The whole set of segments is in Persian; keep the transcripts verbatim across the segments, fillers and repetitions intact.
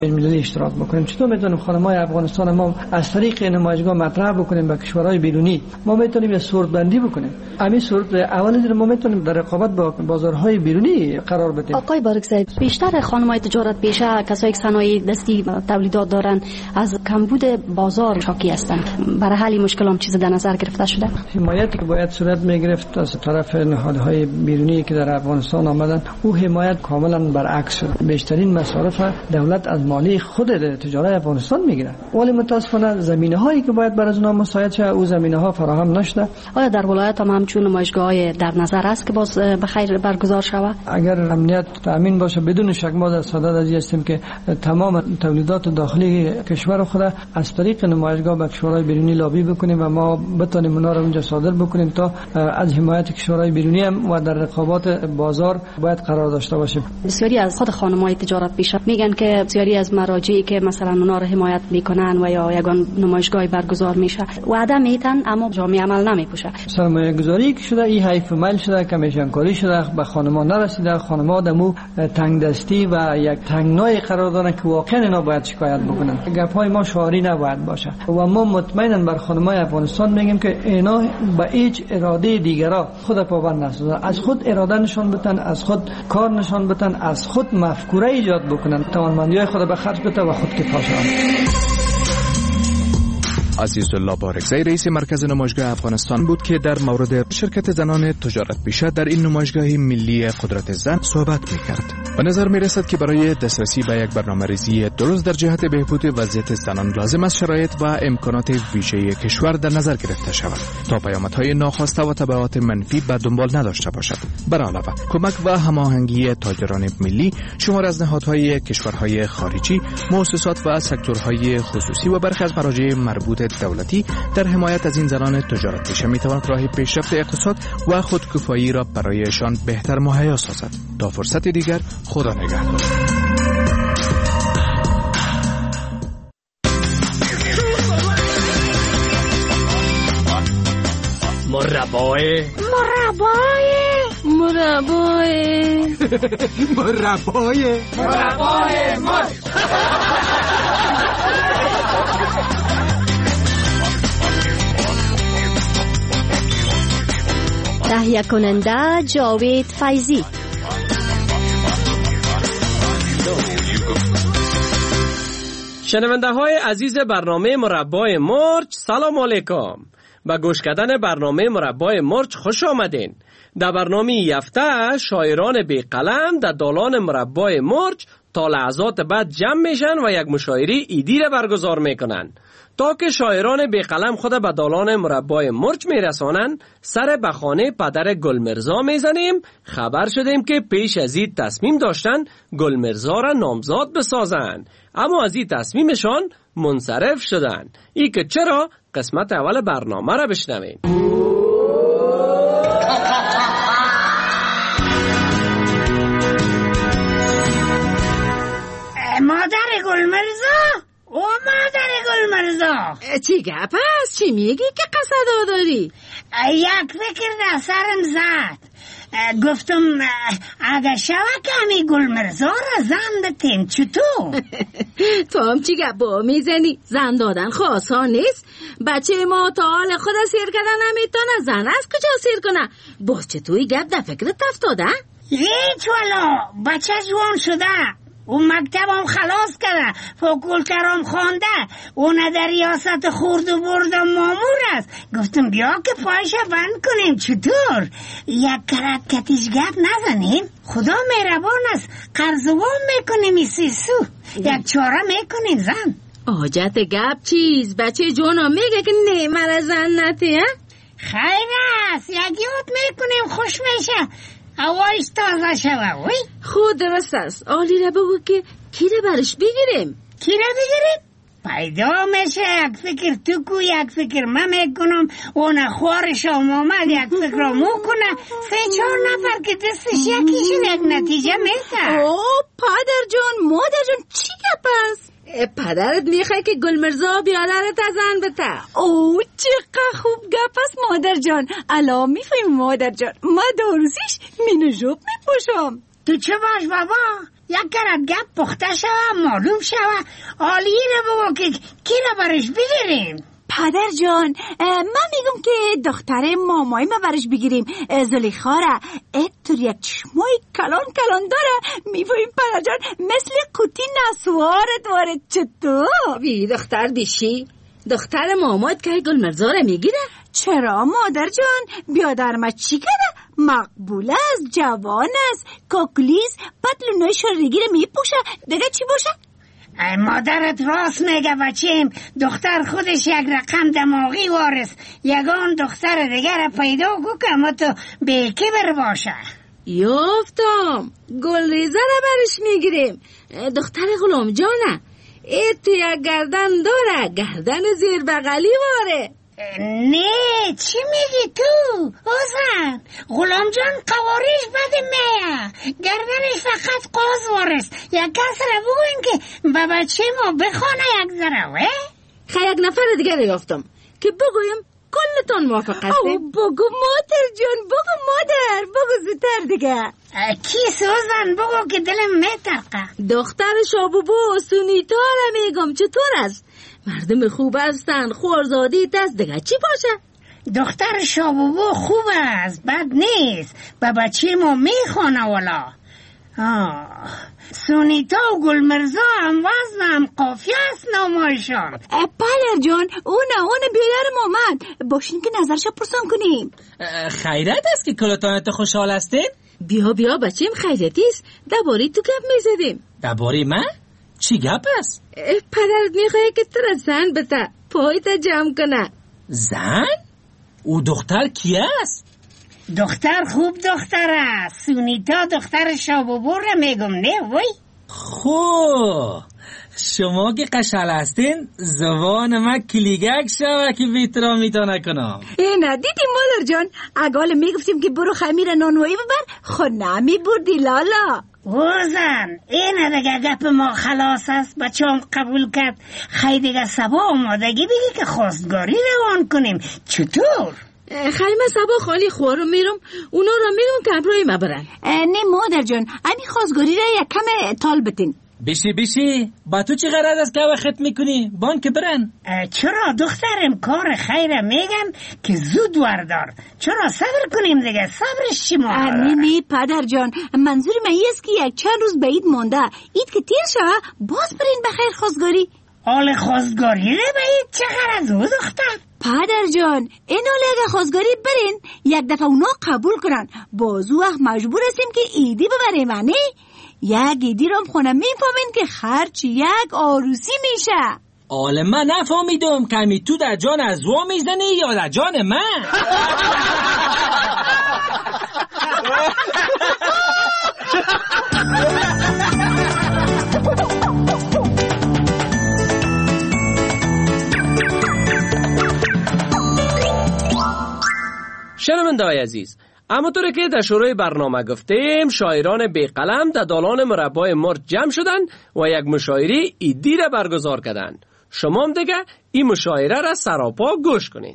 ملی اشتراک بکنیم. چطور میتونیم خانم‌های افغانستان ما از طریق نمایشگاه مطرح بکنیم به کشورهای بیرونی؟ ما میتونیم صورت بندی بکنیم. همین صورت اول ما میتونیم در رقابت با بازارهای بیرونی قرار بدیم. آقای بارکزی، بیشتر خانم‌های تجارت پیشه، کسایی که صنایع دستی تولیدات دارن، از کمبود بازار شاکی هستند. برای حل مشکلام چیز در نظر گرفته شده؟ حمایتی که باید صورت میگرفت از طرف نهادهای بیرونی که در افغانستان آمدن، او حمایت کاملا برعکس شد. بیشترین مصارف دولت از مالی خود تجارت افغانستان میگیره، ولی متاسفانه زمینه هایی که باید برای اونها مساعد شه او زمینه ها فراهم نشده. آیا در ولایت هم همچون نمایشگاه در نظر است که باز بخیر برگزار شود؟ اگر امنیت تامین باشه بدون شک ما در صدد از هستیم که تمام تولیدات داخلی کشور خود از طریق نمایشگاه به کشورهای بیرونی لابی بکنیم و ما بتونیم اونا رو اونجا صادر بکنیم تا از حمایت کشورهای بیرونی هم و در رقابت بازار باید قرار داشته باشیم. بسیاری از خود خانم‌های تجارت پیشه میگن که بسیاری از مراجعی که مثلا اونا رو حمایت میکنن و یا یگان نمایشگاهی برگزار میشه وعده میتن اما جامعه عمل نمیپوشه. سرمایه گذاری که شده این حیف میل شده، کمیشن کاری شده، به خانما نرسیده. خانما دمو تنگ دستی و یک تنگنای قرار دارن که واقعا اینا باید شکایت بکنن. گپ‌های ما شعاری نباید باشه و ما مطمئنا بر خانمای افغانستان میگیم که اینا به هیچ اراده دیگرا خود پابند نسازن، از خود اراده نشان بدن، از خود کار نشان بدن، از خود مفکوره ایجاد بکنن، توانمندی‌های خود به خرج بدن و خود کفا شوند. عزیزالله بارکزی رئیس مرکز نمایشگاه افغانستان بود که در مورد شرکت زنان تجارت پیشه در این نمایشگاه ملی قدرت زن صحبت می‌کرد. به نظر می‌رسد که برای دسترسی به یک برنامه‌ریزی درست در جهت بهبود وضعیت زنان لازم است شرایط و امکانات ویژه کشور در نظر گرفته شود تا پیامدهای ناخواسته و تبعات منفی به دنبال نداشته باشد. بر علاوه کمک و هماهنگی تاجران ملی، شمار از نهادهای کشورهای خارجی، مؤسسات و سکتورهای خصوصی و برخی از مراجع مربوط دولتی در حمایت از این زنان تجارت پیشه میتواند راه پیشرفت اقتصاد و خودکفایی را برایشان بهتر مهیا سازد. تا فرصت دیگر، خدا نگهدار. مربای مربای مربای مربای مربای مرد. تهیه کننده جاوید فیضی. شنونده های عزیز برنامه مربای مرچ، سلام علیکم. به گوش کردن برنامه مربای مرچ خوش آمدین. در برنامه یفته شاعران بی قلم در دالان مربای مرچ تا لحظات بعد جمع میشن و یک مشاعره ایدی را برگزار میکنن. تا که شاعران بی قلم خود به دالان مربای مرچ میرسانن، سر به خانه پدر گلمرزا میزنیم. خبر شدیم که پیش از این تصمیم داشتن گلمرزا را نامزاد بسازن، اما از این تصمیمشان منصرف شدن. ای که چرا؟ قسمت اول برنامه را بشنویم. مادر گلمرزا، او مادر گلمرزا، چی گپ است؟ چی میگی که قصد داری؟ یک فکر در سرم زد. گفتم اگه شوه که همی گلمرزا را زن بتیم چطور؟ تو هم چی گپ با میزنی؟ زن دادن خواستان نیست. بچه ما تا حال خود سیر کردن نمیتونه، زن از کجا سیر کنه؟ باز چطوری گپ در فکرت افتاده؟ هیچ والا، بچه جوان شده، اون مکتبم خلاص کرده، فاکولترم خوانده، اون در ریاست خورد و برد مامور است. گفتم بیا که پایش بند کنیم چطور؟ یک کرد کتیش گپ نزنیم؟ خدا مهربان است، قرض وام میکنیم ایسی سو، یک چاره میکنیم زن. آجت گپ چیز؟ بچه جوانا میگه که نه مرا زن نتی. خیر است، یک یاد میکنیم خوش میشه، هوایش تازه شوه. وی خود درست است. آلی را بگو که کی را برش بگیریم؟ کی را بگیریم؟ پیدا میشه یک فکر تو کو، یک فکر من میکنم، اون خوارش هم آمد یک فکر را مو کنه، سه چهار نفر که دستش یکیشون یک نتیجه میسه. اوه پادر جان، مادر جان، چی گپ است؟ پدرت میخواه که گلمرزا بیادرت زن بته. اوه چقدر خوب گپ است مادر جان. الا میفهمی مادر جان، ما دو روزیش مینو جوب میپوشم. تو چه باش بابا؟ یک کرد گپ پخته شوه معلوم شوه. آلیه رو بگو که کی رو برش بگیریم. پدر جان من میگم که دختر مامای ما برش بگیریم. زلیخا را اتر یک چشمای کلان کلان داره. میفهمیم پدر جان مثل قوطی نسوارت وارد. چطور؟ بی دختر دیشی دختر مامایت که گل مرزا را میگیره؟ چرا مادر جان؟ بیادرمت چی کرده؟ مقبول است، جوان است، کوکلیز، پتلونای شرگی رو میپوشه. دیگه چی باشه؟ ای مادرت راست میگه بچیم. دختر خودش یک رقم دماغی وارث. یگان دختر دیگر پیدا کو که ما تو به کبر باشه. یافتم گل ریزه را برش میگیریم. دختر غلام جانه ای تو یک گردن داره، گردن زیر بغلی واره. نه چی میگی تو اوزن؟ غلام جان قواریش بد میه، گردنش فقط قاز وارست. یک کس را بگوین که با بچه ما بخونه یک ذره. خیلی یک نفر دیگر یافتم که بگویم کلتون موافق هستیم. بگو مادر جان، بگو مادر، بگو زودتر دیگه. کی سوزن بگو که دلم میترقه. دختر شابوبو سونیتا را میگم. چطور است؟ مردم خوب هستن، خورزادی دست دیگه چی باشه؟ دختر شابوبو خوب است، بد نیست، با بچه ما میخونه والا. آه. سونیتا و گلمرزا هم وزن هم قافیه است نامایشان. پدر جان اونه اونه بیادر مامد، باشین که نظرش پرسان کنیم. خیرت است که کلتانت خوشحال هستین؟ بیا بیا بچیم خیرتی است. دباری تو گپ میزدیم. دباری من؟ چی گپ است؟ پدرت میخواه که تو را زن بده، پایت جمع کنه. زن؟ او دختر کی است؟ دختر خوب دختر است. سونیتا دختر شابوبو را میگم نه وای. خو شما که قشل هستین زبان من کلیگک شوه که بیترا میتونه کنم. اینه دیدی مادر جان، اگال میگفتیم که برو خمیر نانوایی ببر خود نمی بردی لالا. اوزن اینه دیگه گپ ما خلاص است. بچه هم قبول کرد. خیلی دیگه سبا آمادگی بگی که خواستگاری روان کنیم. چطور؟ خیلی من سبا خالی خوارو میرم، اونا را میگم که ابروی ما برن. نه مادر جان امی خواستگاری را یک کم تال بتین. بیشی بیشی با تو چی غرض است که وقت میکنی؟ بان که برن. چرا دخترم کار خیره میگم که زود وردار. چرا صبر کنیم دیگه؟ صبرش چی ما؟ نه نه پدر جان منظور من است که یک چند روز بعید مونده اید که تیر شوه باز برین بخیر خواستگاری. آل خواستگاری را بعید چه غرض او دختر؟ پدر جان این حاله اگه خواستگاری برین یک دفعه اونا قبول کنن بازو وقت مجبور هستیم که ایدی ببریم. نه یک ایدی رو هم خونه میفهمین که خرچ یک آروسی میشه. آله من نفهمیدم کمی تو در جان از رو میزنی یا در جان من؟ شنونده‌های عزیز، همونطور که در شروع برنامه گفتیم شاعران بی قلم در دالان مربای مرج جمع شدند و یک مشاعره ایدی را برگزار کردند. شما هم دیگه این مشاعره را سراپا گوش کنید.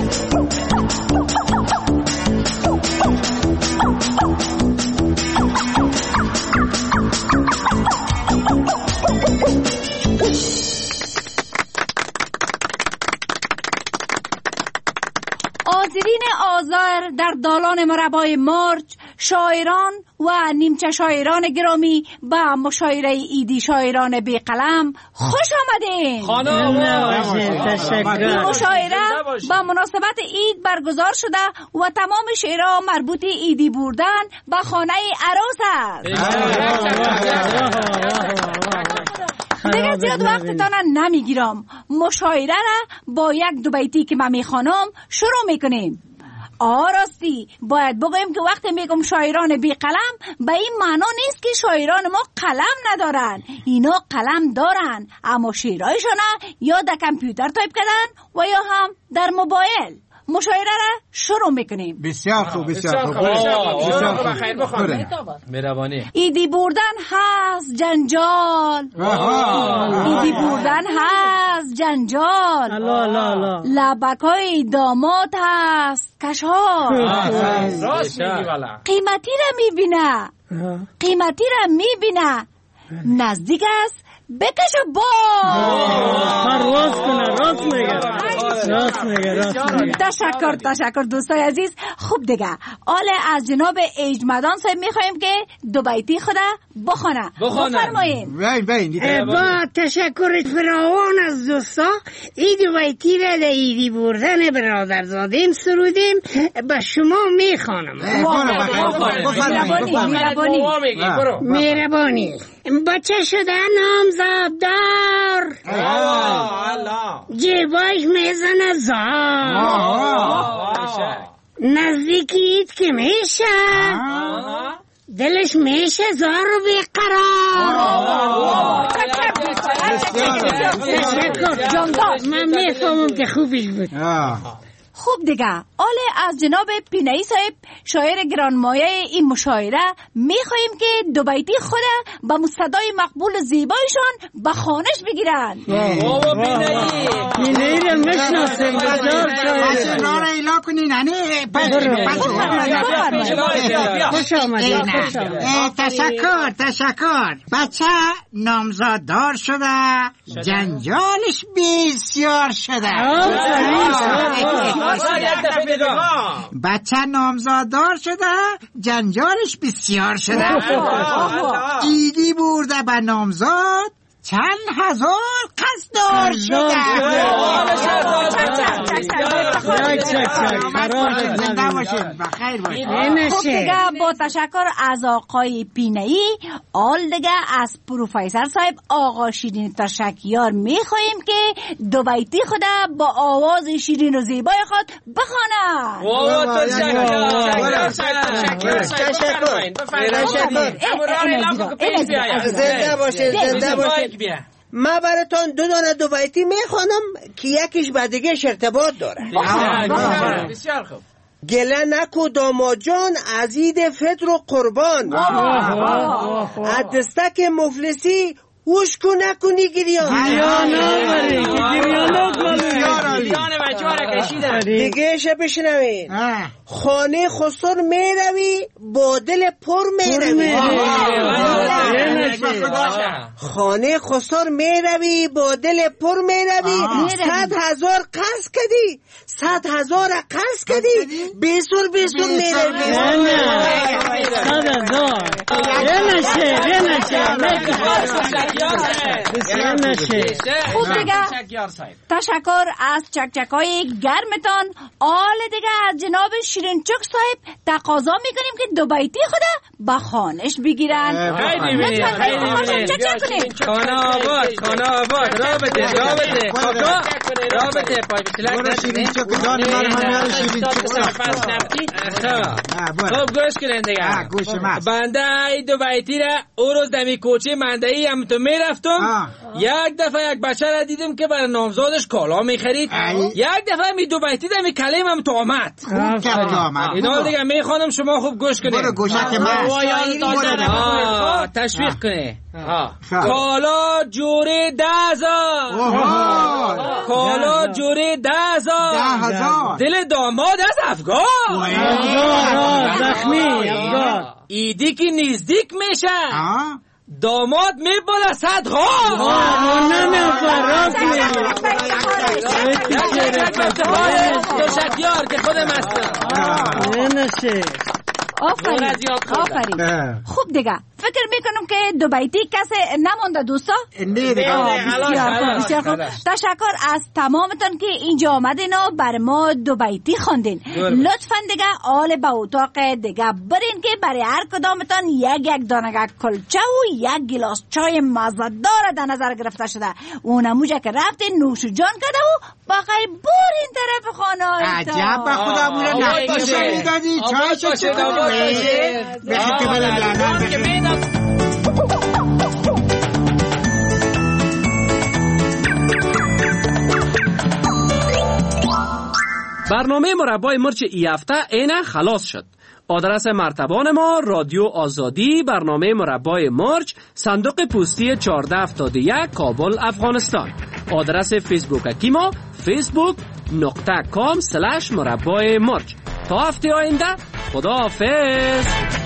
حاضرین آذر در دالان مربای مرج، شاعران و نیمچه شاعران گرامی با مشاعره ایدی شاعران بی قلم خوش آمدین. خانم تشکر. مشاعره با مناسبت اید برگزار شده و تمام شعرها مربوط ایدی بردن به خانه عروس است. دیگه زیاد وقتتان نمیگیرم، مشاعره را با یک دو بیتی که من میخوانم شروع میکنیم. آراستی باید بگویم که وقتی میگم شاعران بی قلم به این معنا نیست که شاعران ما قلم ندارن. اینا قلم دارن اما شعرهایشان یا در کامپیوتر تایپ کردن و یا هم در موبایل. مشاعره را شروع میکنیم. بسیار خوب بسیار خوب بسیار خوب. بخیر بخونید. مهربانی. ایدی بردن هست جنجال، ایدی بردن هست جنجال، لبکای داماد هست کشال. راست میگی والا. قیمتی را میبینه، قیمتی را میبینه نزدیک است. بکش و با پرواز کنه. راست میگه راست میگه راست میگه. تشکر تشکر دوستای عزیز. خوب دیگه حالا از جناب اجمدان صاحب میخوایم که دو بیتی خدا بخونه. بفرمایید. با تشکر فراوان از دوستا ای دو بیتی را در ایدی بردن برادرزادیم سرودیم به شما میخوانم. مهربانی مهربانی. بچه شده نامزد دار جیباش میزنه زار نزدیکیت که میشه دلش میشه زار و بیقرار. من میفهمم که خوبش بود. خوب دیگه حالا از جناب پینایی صاحب شاعر گرانمایه این مشاعره میخواییم که دو بیتی خود با مصدای مقبول زیبایشان به خوانش بگیرن. بابا پینایی پینایی رو میشناسیم بسیار شاعر. را را ایلا کنی ننه خوش آمدید. تشکر تشکر. بچه نامزاد دار شده جنجالش بسیار شده. بچه نامزاددار شده جنجالش بسیار شده. ایدی برده به نامزاد چند هزار قصدار شده. زنده باشید بخیر باشید. خب دیگه با تشکر از آقای پینایی آل دیگه از پروفیسر صاحب آقا شیرین تشکیار میخواییم که دو بیتی خود با آواز شیرین و زیبای خود بخوانند. بابا تشکر تشکر زنده باشید زنده باشید. من براتون دو دانه دو بیتی میخوانم که یکیش به دیگه ارتباط داره. بسیار خوب. گله نکو داماد جان از عید فطر و قربان از دستک مفلسی وش کو نکنی گریان دیگه شه بشنوین. خانه خسر میروی با دل پر میروی. خانه خسر میروی با دل پر میروی. صد هزار قرض کدی صد هزار قرض کدی بیسور بیسور میروی. صد هزار خوب دیگه تشکر از چکچکای گرمتان. آل دیگه از جناب شیرین چک صاحب تقاضا میکنیم که دو بیتی خود با خوانش بگیرن. خانه آباد خانه آباد رابطه رابطه کاکا رابطه پای بسیلک شیرین چک جان مرمانه شیرین چک خوب گوش کنن دیگه. بنده ای دو بیتی را او روز دمی کوچه منده ای هم تو میرفتم یک دفعه یک بچه را دیدم که برای نامزادش کالا میخرید. یک دفعه می دو بیتی دمی کلیم هم تو آمد. اینا دیگه میخوانم شما خوب گوش کنید. برو گوشک من تشویق کنه. کالا جوره ده هزار کالا جوره ده هزار دل داماد از افغان زخمی افغان ایدی که نزدیک میشه داماد میباله صد غار. تشکیار که خودم هستم. آفرین آفرین. خوب دیگه فکر میکنم که دو بیتی کسی نمونده دوستا. بسیار خوب. تشکر از تمامتون که اینجا آمدین و بر ما دو بیتی خوندین. لطفا دیگه آل به اتاق دیگه برین که برای هر کدامتون یک یک دانه کلچه و یک گلاس چای مزه‌دار در نظر گرفته شده. اونموجه که رفتین نوش جان کرده و باقی برین طرف خانه. عجب به خدا موره نفتیشو میدادی چایشو چه کنی بخیر که بلم لعنان برنامه مربای مرچ ای هفته اینه خلاص شد. آدرس مرتبان ما رادیو آزادی برنامه مربای مرچ صندوق پستی چهارده هفتاد و یک کابل افغانستان. آدرس فیسبوک اکی ما فیسبوک نقطه کام سلش مربای مرچ. تا هفته آینده خدا حافظ.